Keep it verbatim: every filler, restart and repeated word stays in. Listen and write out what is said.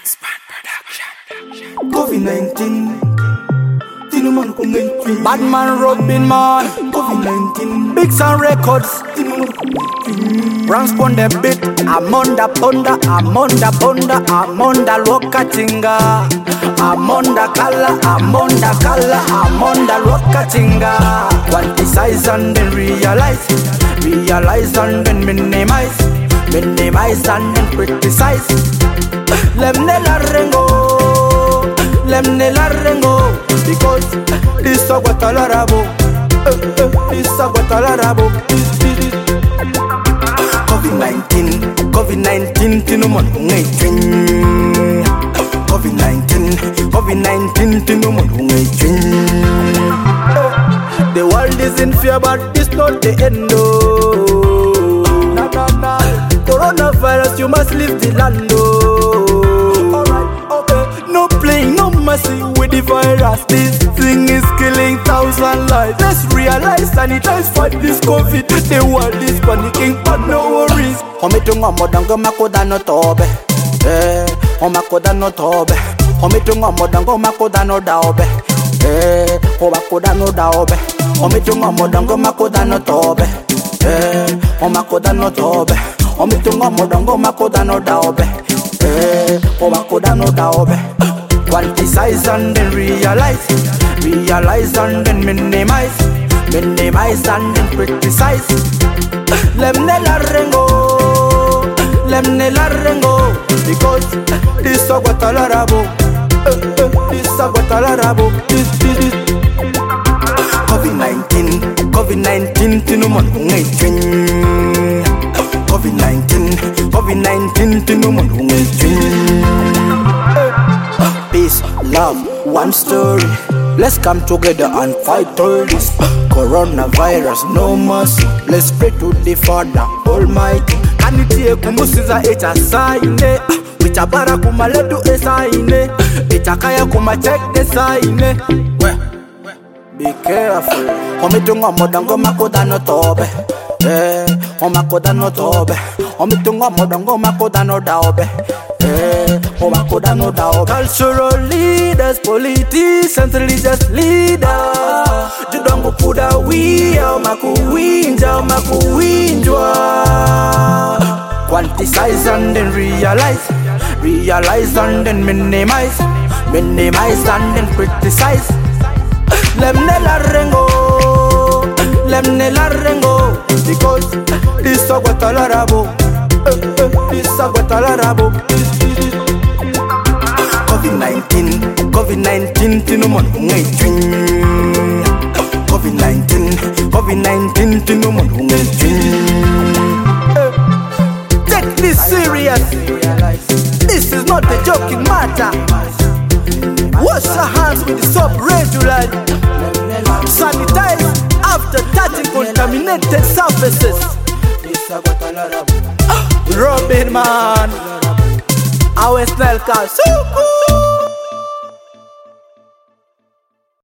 Span Production. COVID nineteen. Tino man kung nineteen. Bad man Robin man. COVID nineteen. Big Sound Records. Tino man kung nineteen. Ranks on the beat. Amonda ponda, Amonda ponda, Amonda lokatinga. Amonda kala, Amonda kala, Amonda lokatinga. Quantize and then realize, realize and then minimize, minimize and then criticize. Lemne la rengo, lemne la rengo, because this a guatalarabo, this a guatalarabo. COVID nineteen, COVID nineteen, tino man kung nineteen. COVID nineteen, COVID nineteen, tino man kung nineteen. The world is in fear, but it's not the end. Oh, nah, nah, nah. Coronavirus, you must leave the land. Oh, alright, okay. No playing, no mercy with the virus. This thing is killing thousand lives. Let's realize sanitize fight this COVID. The world is panicking, but no worries. Omitunga modango makoda no tobe. Eh, omakoda no tobe. Omitunga modango makoda no daobe. Eh, omakoda no daobe. Omitunga modango makoda no tobe. Eh, omakoda no tobe. Omitunga modango makoda no daobe. Eh, omakoda no daobe. Quantize and then realize, realize and then minimize, minimize and then criticize. Lemne la rengo, lemne la rengo, because this a guatalarabo, this a guatalarabo. COVID nineteen, COVID nineteen, tino man kung nineteen. COVID nineteen, COVID nineteen, tino man kung nineteen. Peace, love, one story. Let's come together and fight all this coronavirus, no mercy. Let's pray to the Father Almighty. Kanitie kumusiza echa saine, wichabara kumaledu esaine, echakaya kumachek desaine. Be careful. Omitunga modango makoda no tobe. Eh, omakoda no tobe. Omitunga modango makoda no daobe. Eh, omakoda no daobe. Cultural leaders, politicians, religious leaders. Judongo puda wia, makuwinja, makuwinjwa. Quantize and then realize, realize and then minimize, minimize and then criticize. Lemne la rengo, lemne la rengo, because this a guatalarabo, this a guatalarabo. COVID nineteen, COVID nineteen, tino man kung nineteen. COVID nineteen, COVID nineteen, tino man kung nineteen. Take this serious. This is not a joking matter. Wash your hands with the soap regularly. Sanitize after touching contaminated surfaces. Robin man, I will snell car.